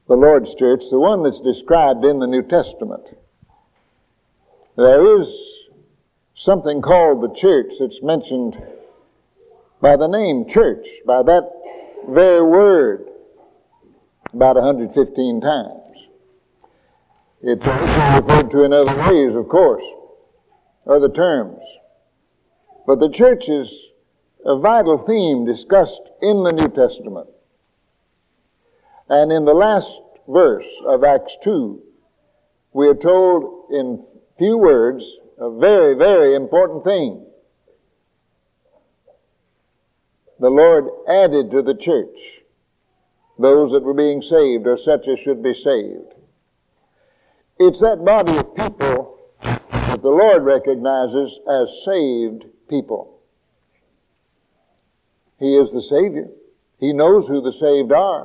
the Lord's church, the one that's described in the New Testament, there is something called the church that's mentioned by the name church, by that very word, about 115 times. It's referred to in other ways, of course, other terms. But the church is a vital theme discussed in the New Testament. And in the last verse of Acts 2, we are told in few words a very, very important thing. The Lord added to the church those that were being saved, or such as should be saved. It's that body of people that the Lord recognizes as saved people. He is the Savior. He knows who the saved are.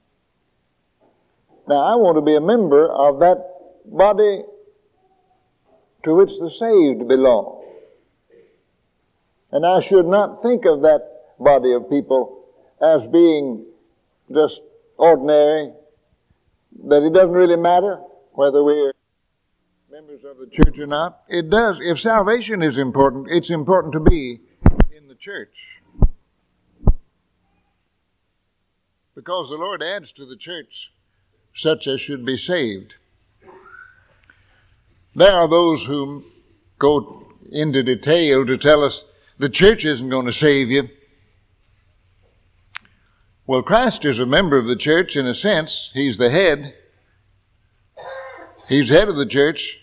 Now, I want to be a member of that body to which the saved belong. And I should not think of that body of people as being just ordinary, that it doesn't really matter whether we're members of the church or not. It does. If salvation is important, it's important to be in the church. Because the Lord adds to the church such as should be saved. There are those who go into detail to tell us the church isn't going to save you. Well, Christ is a member of the church in a sense. He's the head. He's head of the church.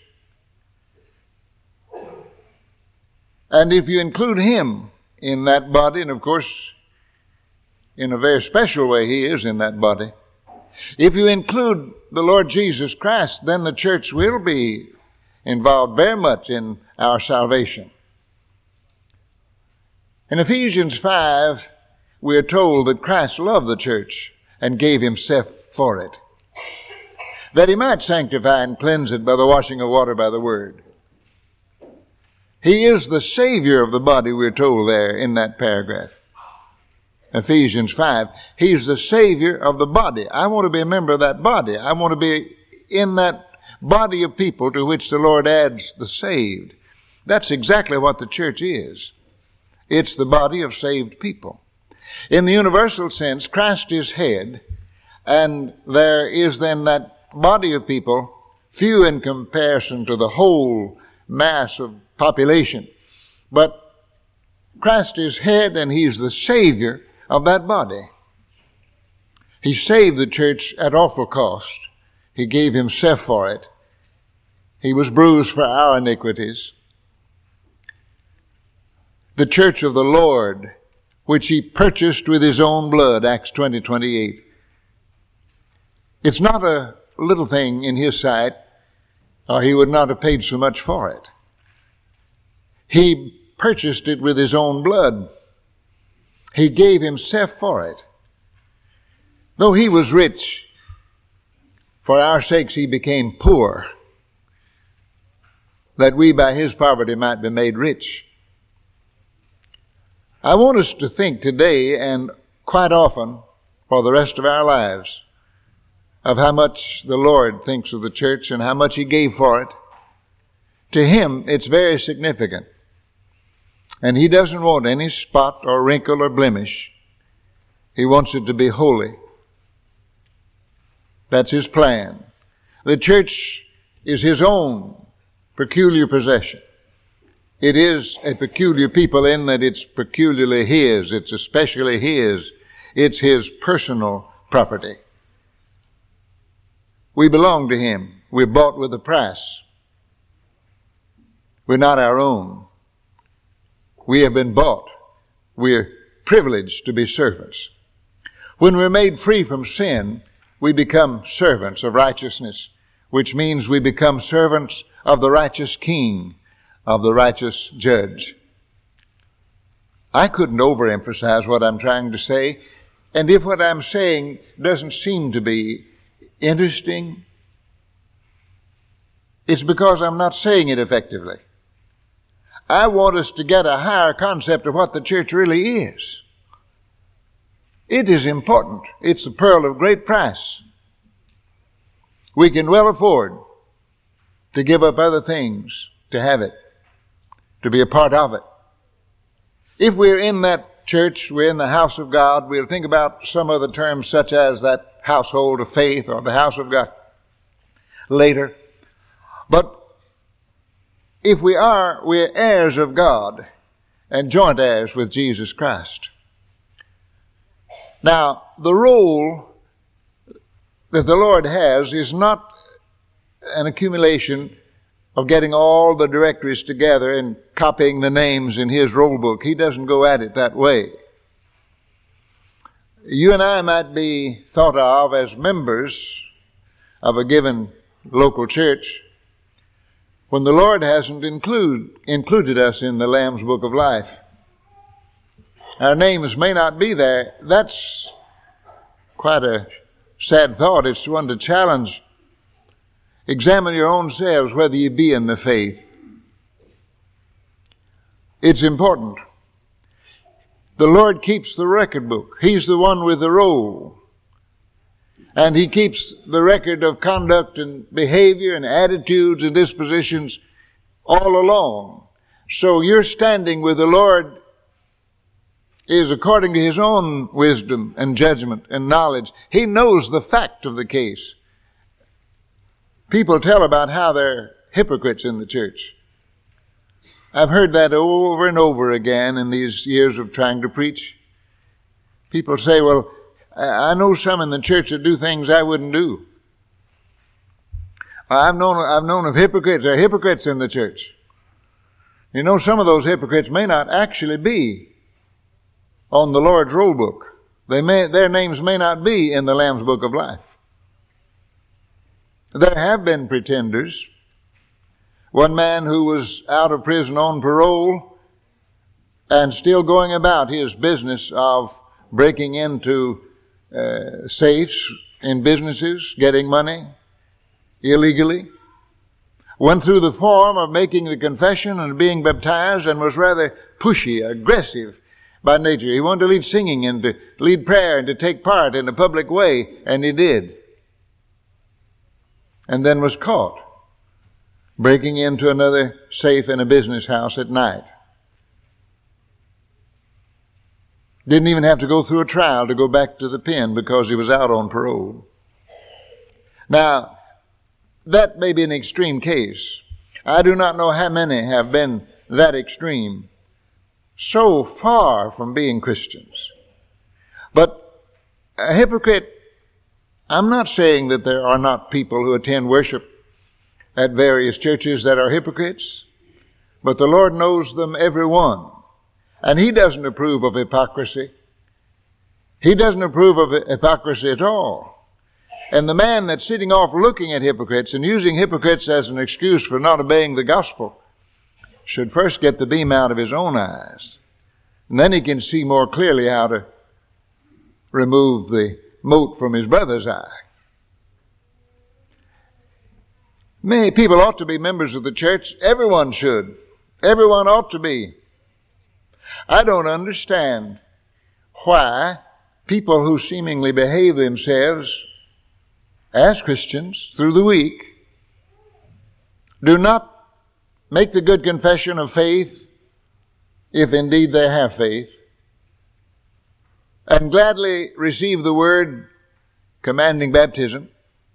And if you include him in that body, and of course, in a very special way, he is in that body. If you include the Lord Jesus Christ, then the church will be involved very much in our salvation. In Ephesians 5, we are told that Christ loved the church and gave himself for it, that he might sanctify and cleanse it by the washing of water by the word. He is the Savior of the body, we're told there in that paragraph. Ephesians 5. He's the Savior of the body. I want to be a member of that body. I want to be in that body of people to which the Lord adds the saved. That's exactly what the church is. It's the body of saved people. In the universal sense, Christ is head, and there is then that body of people, few in comparison to the whole mass of population. But Christ is head, and he's the Savior of that body. He saved the church at awful cost. He gave himself for it. He was bruised for our iniquities. The church of the Lord, which he purchased with his own blood, Acts 20:28. It's not a little thing in his sight, or he would not have paid so much for it. He purchased it with his own blood. He gave himself for it. Though he was rich, for our sakes he became poor, that we by his poverty might be made rich. I want us to think today, and quite often for the rest of our lives, of how much the Lord thinks of the church and how much he gave for it. To him, it's very significant. And he doesn't want any spot or wrinkle or blemish. He wants it to be holy. That's his plan. The church is his own peculiar possession. It is a peculiar people in that it's peculiarly his. It's especially his. It's his personal property. We belong to him. We're bought with a price. We're not our own. We have been bought. We're privileged to be servants. When we're made free from sin, we become servants of righteousness, which means we become servants of the righteous King, of the righteous Judge. I couldn't overemphasize what I'm trying to say, and if what I'm saying doesn't seem to be interesting, it's because I'm not saying it effectively. I want us to get a higher concept of what the church really is. It is important. It's the pearl of great price. We can well afford to give up other things to have it, to be a part of it. If we're in that church, we're in the house of God, we'll think about some other terms such as that household of faith or the house of God later. But if we are, we're heirs of God and joint heirs with Jesus Christ. Now, the role that the Lord has is not an accumulation of getting all the directories together and copying the names in His roll book. He doesn't go at it that way. You and I might be thought of as members of a given local church when the Lord hasn't included us in the Lamb's Book of Life. Our names may not be there. That's quite a sad thought. It's one to challenge. Examine your own selves whether you be in the faith. It's important. The Lord keeps the record book. He's the one with the roll. And He keeps the record of conduct and behavior and attitudes and dispositions all along. So your standing with the Lord is according to His own wisdom and judgment and knowledge. He knows the fact of the case. People tell about how they're hypocrites in the church. I've heard that over and over again in these years of trying to preach. People say, well, I know some in the church that do things I wouldn't do. I've known of hypocrites. There are hypocrites in the church. You know, some of those hypocrites may not actually be on the Lord's roll book. Their names may not be in the Lamb's Book of Life. There have been pretenders. One man who was out of prison on parole and still going about his business of breaking into safes in businesses, getting money illegally, went through the form of making the confession and being baptized and was rather pushy, aggressive by nature. He wanted to lead singing and to lead prayer and to take part in a public way, and he did. And then was caught breaking into another safe in a business house at night. Didn't even have to go through a trial to go back to the pen because he was out on parole. Now, that may be an extreme case. I do not know how many have been that extreme, so far from being Christians. But a hypocrite, I'm not saying that there are not people who attend worship at various churches that are hypocrites, but the Lord knows them, every one. And He doesn't approve of hypocrisy. He doesn't approve of hypocrisy at all. And the man that's sitting off looking at hypocrites and using hypocrites as an excuse for not obeying the gospel should first get the beam out of his own eyes. And then he can see more clearly how to remove the mote from his brother's eye. Many people ought to be members of the church. Everyone should. Everyone ought to be. I don't understand why people who seemingly behave themselves as Christians through the week do not make the good confession of faith, if indeed they have faith, and gladly receive the word commanding baptism.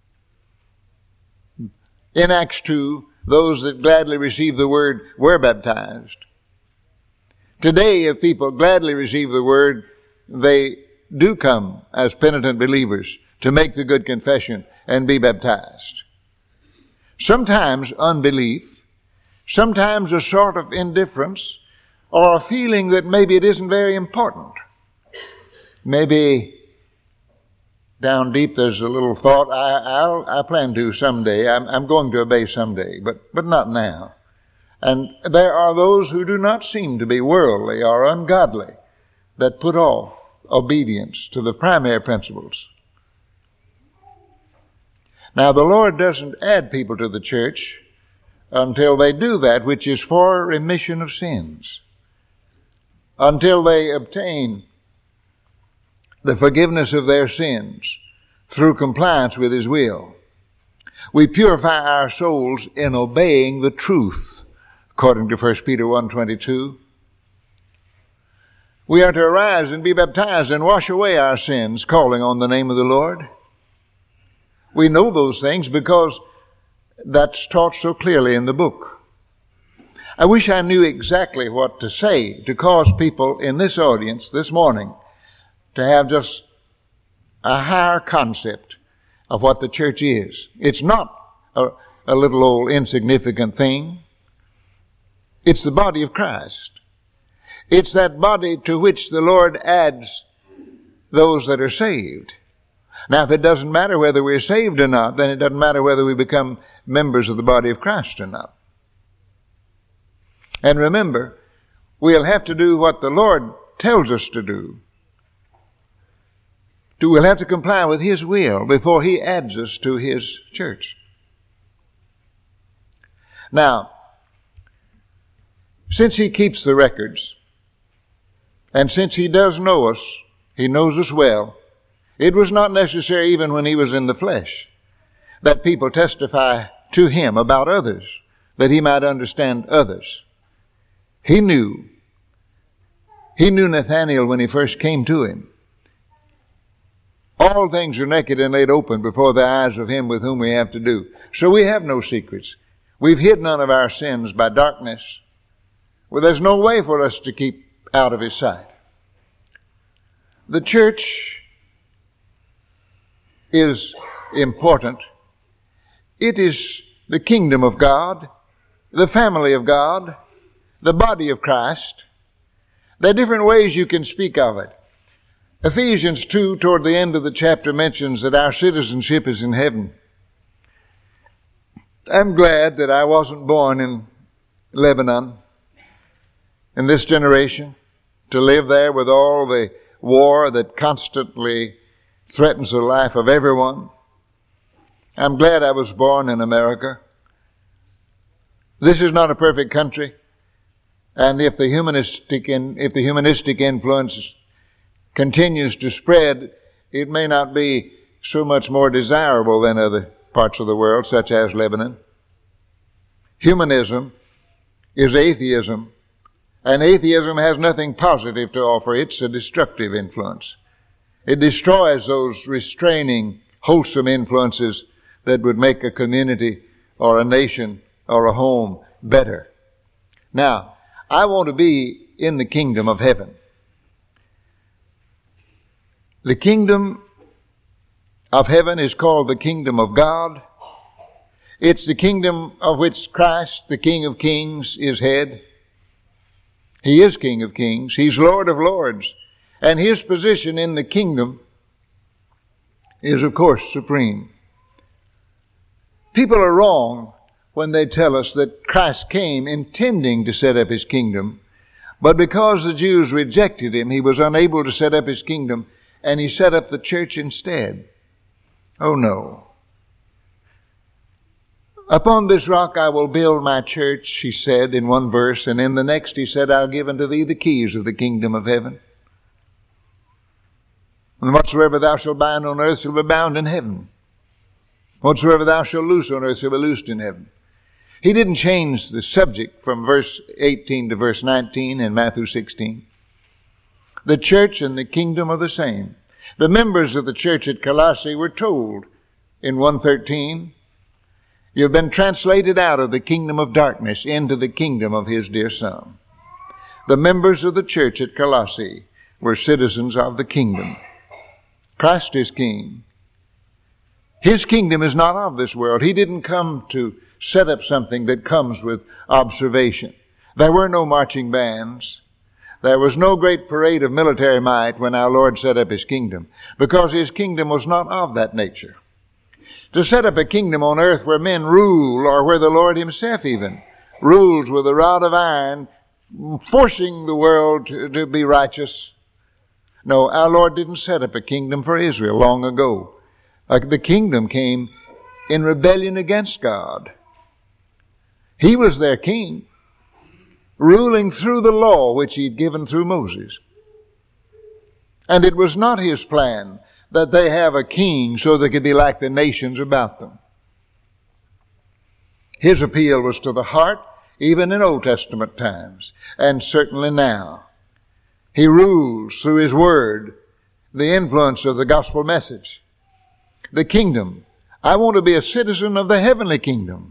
In Acts 2, those that gladly received the word were baptized. Today, if people gladly receive the word, they do come as penitent believers to make the good confession and be baptized. Sometimes unbelief, sometimes a sort of indifference, or a feeling that maybe it isn't very important. Maybe down deep there's a little thought, I plan to someday, I'm going to obey someday, but not now. And there are those who do not seem to be worldly or ungodly that put off obedience to the primary principles. Now, the Lord doesn't add people to the church until they do that which is for remission of sins, until they obtain the forgiveness of their sins through compliance with His will. We purify our souls in obeying the truth, according to 1 Peter 1:22. We are to arise and be baptized and wash away our sins, calling on the name of the Lord. We know those things because that's taught so clearly in the book. I wish I knew exactly what to say to cause people in this audience this morning to have just a higher concept of what the church is. It's not a little old insignificant thing. It's the body of Christ. It's that body to which the Lord adds those that are saved. Now, if it doesn't matter whether we're saved or not, then it doesn't matter whether we become members of the body of Christ or not. And remember, we'll have to do what the Lord tells us to do. We'll have to comply with His will before He adds us to His church. Now, since He keeps the records, and since He does know us, He knows us well, it was not necessary even when He was in the flesh that people testify to Him about others, that He might understand others. He knew Nathanael when he first came to him. All things are naked and laid open before the eyes of Him with whom we have to do. So we have no secrets. We've hid none of our sins by darkness. Well, there's no way for us to keep out of His sight. The church is important. It is the kingdom of God, the family of God, the body of Christ. There are different ways you can speak of it. Ephesians 2, toward the end of the chapter, mentions that our citizenship is in heaven. I'm glad that I wasn't born in Lebanon in this generation, to live there with all the war that constantly threatens the life of everyone. I'm glad I was born in America. This is not a perfect country, and if the humanistic influence continues to spread, it may not be so much more desirable than other parts of the world, such as Lebanon. Humanism is atheism, and atheism has nothing positive to offer. It's a destructive influence. It destroys those restraining, wholesome influences that would make a community or a nation or a home better. Now, I want to be in the kingdom of heaven. The kingdom of heaven is called the kingdom of God. It's the kingdom of which Christ, the King of Kings, is head. He is King of Kings. He's Lord of Lords. And His position in the kingdom is, of course, supreme. People are wrong when they tell us that Christ came intending to set up His kingdom, but because the Jews rejected Him, He was unable to set up His kingdom, and He set up the church instead. Oh no. Upon this rock I will build my church, He said in one verse, and in the next He said, I'll give unto thee the keys of the kingdom of heaven. And whatsoever thou shalt bind on earth shall be bound in heaven. Whatsoever thou shalt loose on earth shall be loosed in heaven. He didn't change the subject from verse 18 to verse 19 in Matthew 16. The church and the kingdom are the same. The members of the church at Colossae were told in 1:13, you've been translated out of the kingdom of darkness into the kingdom of His dear Son. The members of the church at Colossae were citizens of the kingdom. Christ is King. His kingdom is not of this world. He didn't come to set up something that comes with observation. There were no marching bands. There was no great parade of military might when our Lord set up His kingdom, because His kingdom was not of that nature. To set up a kingdom on earth where men rule, or where the Lord Himself even rules with a rod of iron, forcing the world to be righteous. No, our Lord didn't set up a kingdom for Israel long ago. The kingdom came in rebellion against God. He was their king, ruling through the law which He'd given through Moses. And it was not His plan that they have a king so they could be like the nations about them. His appeal was to the heart, even in Old Testament times, and certainly now. He rules through His Word, the influence of the gospel message. The kingdom. I want to be a citizen of the heavenly kingdom.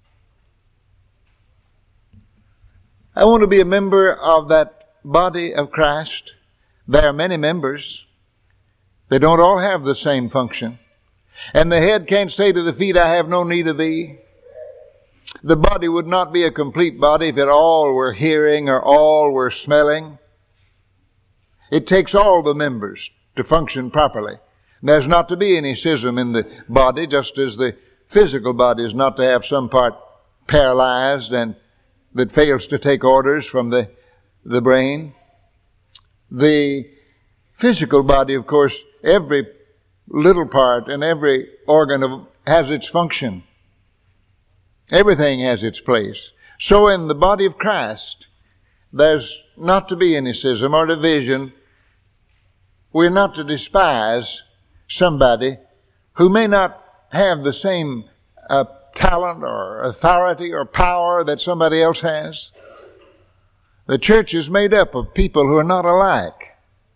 I want to be a member of that body of Christ. There are many members. They don't all have the same function. And the head can't say to the feet, I have no need of thee. The body would not be a complete body if it all were hearing or all were smelling. It takes all the members to function properly. There's not to be any schism in the body, just as the physical body is not to have some part paralyzed and that fails to take orders from the brain. The physical body, of course, every little part and every organ has its function. Everything has its place. So in the body of Christ, there's not to be any schism or division. We're not to despise somebody who may not have the same talent or authority or power that somebody else has. The church is made up of people who are not alike.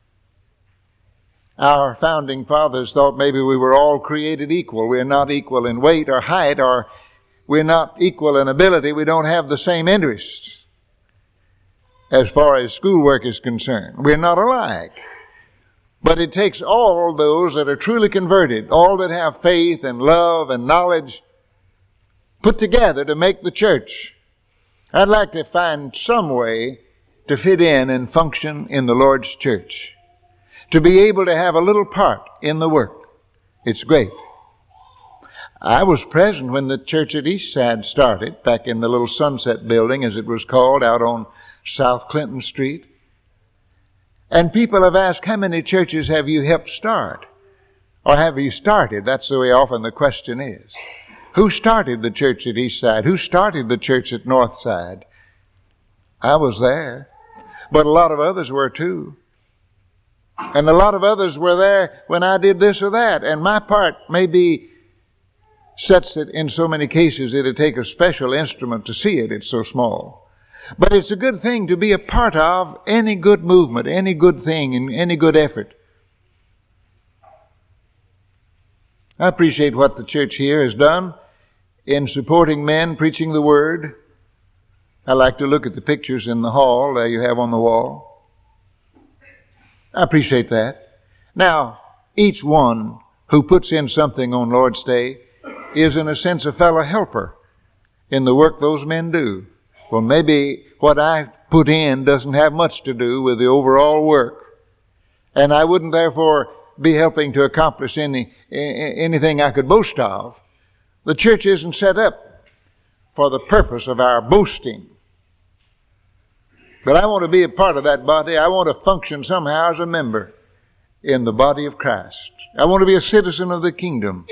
Our founding fathers thought maybe we were all created equal. We're not equal in weight or height, or we're not equal in ability. We don't have the same interests as far as schoolwork is concerned. We're not alike. But it takes all those that are truly converted, all that have faith and love and knowledge, put together to make the church. I'd like to find some way to fit in and function in the Lord's church, to be able to have a little part in the work. It's great. I was present when the church at Eastside started, back in the little Sunset building, as it was called, out on South Clinton Street. And people have asked, how many churches have you helped start? Or have you started? That's the way often the question is. Who started the church at Eastside? Who started the church at Northside? I was there. But a lot of others were too. And a lot of others were there when I did this or that. And my part may be such that in so many cases it'd take a special instrument to see it. It's so small. But it's a good thing to be a part of any good movement, any good thing, and any good effort. I appreciate what the church here has done in supporting men preaching the Word. I like to look at the pictures in the hall that you have on the wall. I appreciate that. Now, each one who puts in something on Lord's Day is in a sense a fellow helper in the work those men do. Well, maybe what I put in doesn't have much to do with the overall work, and I wouldn't therefore be helping to accomplish anything I could boast of. The church isn't set up for the purpose of our boasting. But I want to be a part of that body. I want to function somehow as a member in the body of Christ. I want to be a citizen of the kingdom.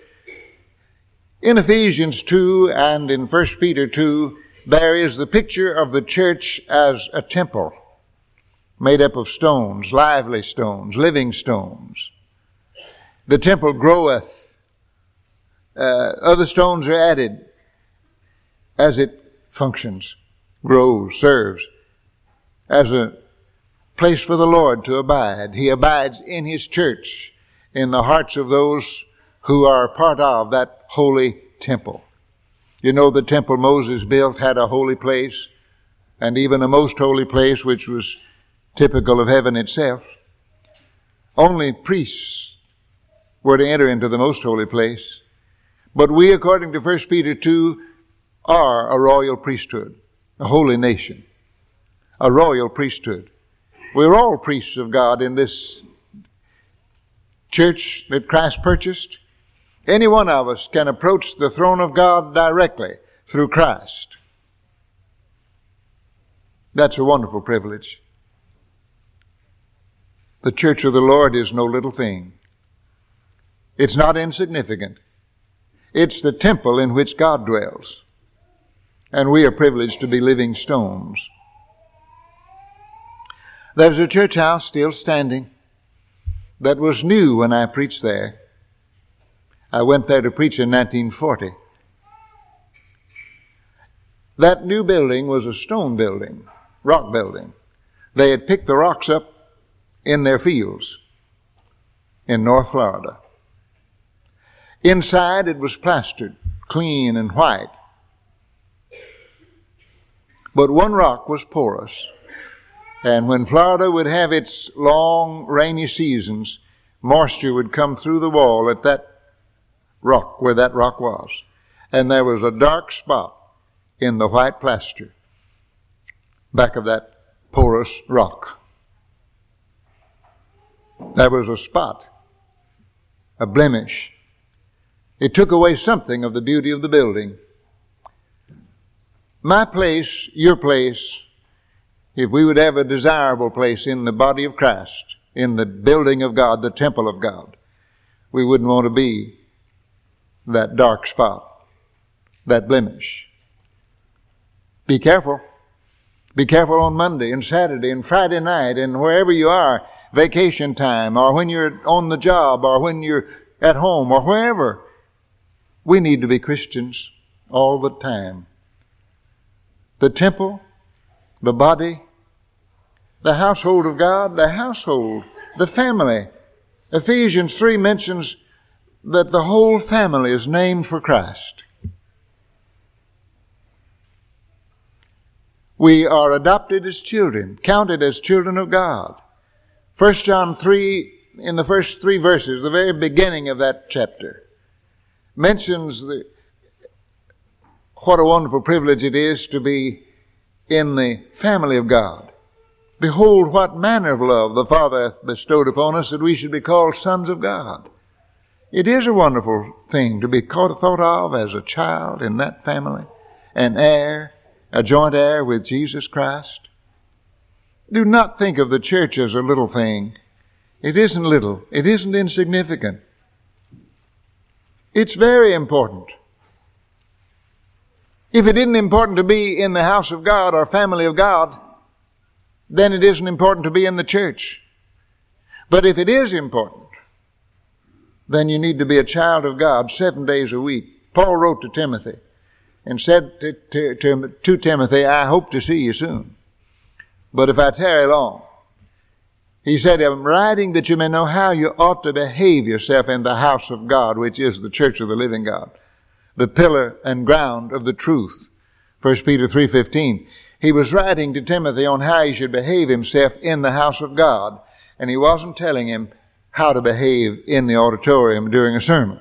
In Ephesians 2 and in 1 Peter 2, there is the picture of the church as a temple made up of stones, lively stones, living stones. The temple groweth. Other stones are added as it functions, grows, serves as a place for the Lord to abide. He abides in His church, in the hearts of those who are part of that holy temple. You know, the temple Moses built had a holy place, and even a most holy place, which was typical of heaven itself. Only priests were to enter into the most holy place. But we, according to 1 Peter 2, are a royal priesthood, a holy nation, a royal priesthood. We're all priests of God in this church that Christ purchased. Any one of us can approach the throne of God directly through Christ. That's a wonderful privilege. The church of the Lord is no little thing. It's not insignificant. It's the temple in which God dwells. And we are privileged to be living stones. There's a church house still standing that was new when I preached there. I went there to preach in 1940. That new building was a stone building, rock building. They had picked the rocks up in their fields in North Florida. Inside it was plastered, clean and white. But one rock was porous. And when Florida would have its long rainy seasons, moisture would come through the wall at that rock, where that rock was. And there was a dark spot in the white plaster back of that porous rock. There was a spot, a blemish. It took away something of the beauty of the building. My place, your place, if we would have a desirable place in the body of Christ, in the building of God, the temple of God, we wouldn't want to be that dark spot, that blemish. Be careful. Be careful on Monday and Saturday and Friday night and wherever you are, vacation time, or when you're on the job, or when you're at home, or wherever. We need to be Christians all the time. The temple, the body, the household of God, the household, the family. Ephesians 3 mentions that the whole family is named for Christ. We are adopted as children, counted as children of God. 1 John 3, in the first 3 verses, the very beginning of that chapter, mentions what a wonderful privilege it is to be in the family of God. Behold, what manner of love the Father hath bestowed upon us, that we should be called sons of God. It is a wonderful thing to be thought of as a child in that family, an heir, a joint heir with Jesus Christ. Do not think of the church as a little thing. It isn't little. It isn't insignificant. It's very important. If it isn't important to be in the house of God or family of God, then it isn't important to be in the church. But if it is important, then you need to be a child of God 7 days a week. Paul wrote to Timothy and said to Timothy, I hope to see you soon. But if I tarry long, he said, I'm writing that you may know how you ought to behave yourself in the house of God, which is the church of the living God, the pillar and ground of the truth. 1 Peter 3:15. He was writing to Timothy on how he should behave himself in the house of God, and he wasn't telling him how to behave in the auditorium during a sermon.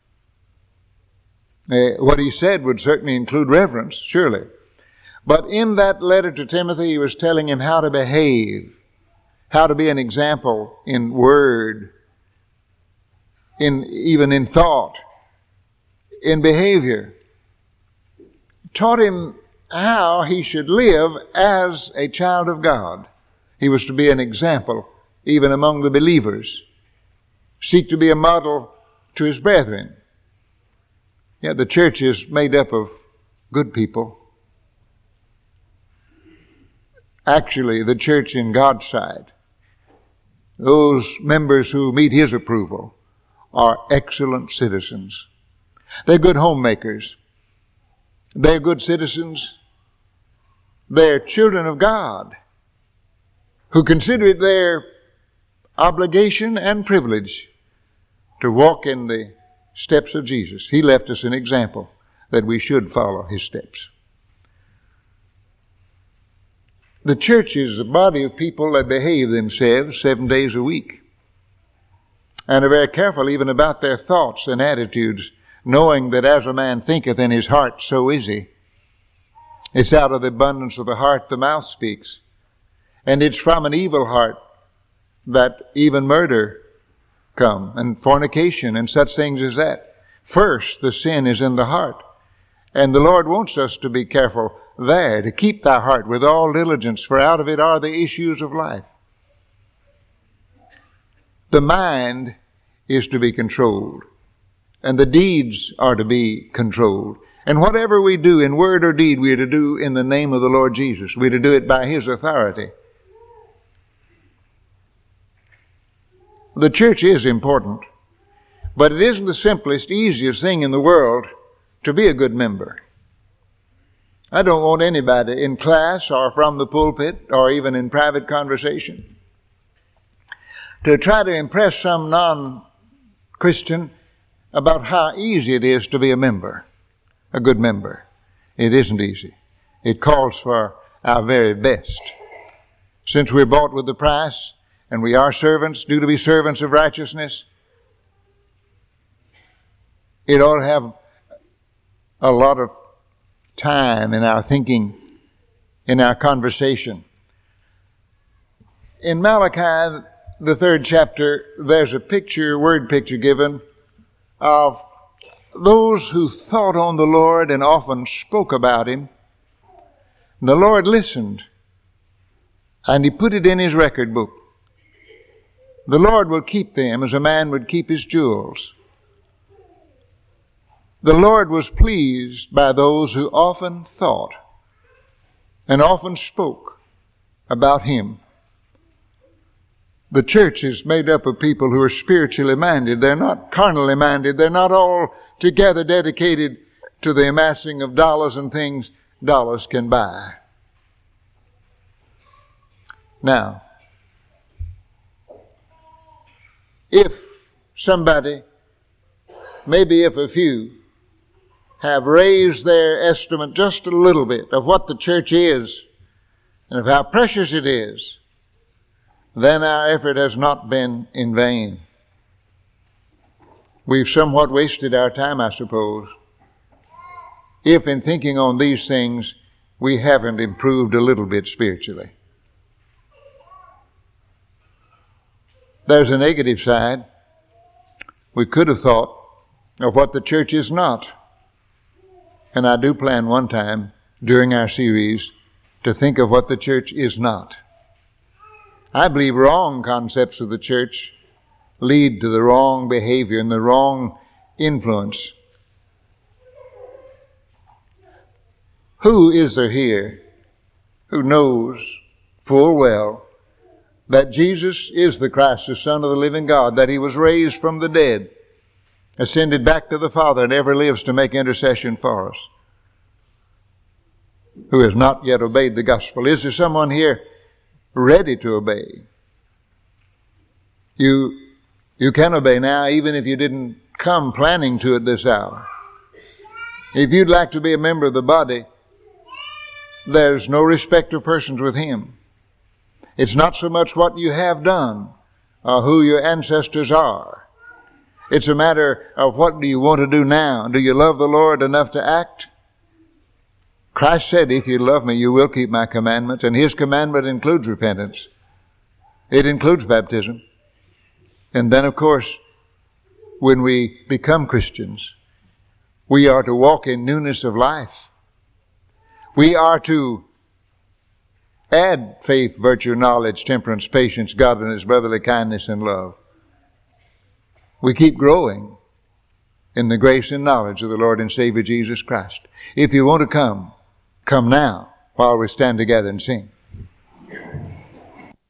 What he said would certainly include reverence, surely. But in that letter to Timothy, he was telling him how to behave, how to be an example in word, even in thought, in behavior. Taught him how he should live as a child of God. He was to be an example even among the believers. Seek to be a model to his brethren. Yeah, the church is made up of good people. Actually, the church in God's sight, those members who meet his approval, are excellent citizens. They're good homemakers. They're good citizens. They're children of God who consider it their obligation and privilege to walk in the steps of Jesus. He left us an example that we should follow his steps. The church is a body of people that behave themselves 7 days a week and are very careful even about their thoughts and attitudes, knowing that as a man thinketh in his heart, so is he. It's out of the abundance of the heart the mouth speaks. And it's from an evil heart that even murder come, and fornication and such things as that. First, the sin is in the heart. And the Lord wants us to be careful there, to keep thy heart with all diligence, for out of it are the issues of life. The mind is to be controlled, and the deeds are to be controlled. And whatever we do in word or deed, we are to do in the name of the Lord Jesus. We are to do it by his authority. The church is important, but it isn't the simplest, easiest thing in the world to be a good member. I don't want anybody in class or from the pulpit or even in private conversation to try to impress some non-Christian about how easy it is to be a member, a good member. It isn't easy. It calls for our very best. Since we're bought with the price and we are servants, due to be servants of righteousness, it ought to have a lot of time in our thinking, in our conversation. In Malachi, the 3rd chapter, there's a picture, word picture given of those who thought on the Lord and often spoke about Him. The Lord listened, and He put it in His record book. The Lord will keep them as a man would keep his jewels. The Lord was pleased by those who often thought and often spoke about Him. The church is made up of people who are spiritually minded. They're not carnally minded. They're not all together dedicated to the amassing of dollars and things dollars can buy. Now, if somebody, maybe if a few, have raised their estimate just a little bit of what the church is and of how precious it is, then our effort has not been in vain. We've somewhat wasted our time, I suppose, if in thinking on these things we haven't improved a little bit spiritually. There's a negative side. We could have thought of what the church is not. And I do plan one time during our series to think of what the church is not. I believe wrong concepts of the church lead to the wrong behavior and the wrong influence. Who is there here who knows full well that Jesus is the Christ, the Son of the living God, that He was raised from the dead, ascended back to the Father, and ever lives to make intercession for us? Who has not yet obeyed the gospel? Is there someone here ready to obey? You can obey now, even if you didn't come planning to at this hour. If you'd like to be a member of the body, there's no respect of persons with Him. It's not so much what you have done or who your ancestors are. It's a matter of what do you want to do now. Do you love the Lord enough to act? Christ said, if you love me, you will keep my commandments. And His commandment includes repentance. It includes baptism. And then, of course, when we become Christians, we are to walk in newness of life. We are to add faith, virtue, knowledge, temperance, patience, godliness, brotherly kindness, and love. We keep growing in the grace and knowledge of the Lord and Savior Jesus Christ. If you want to come, come now while we stand together and sing.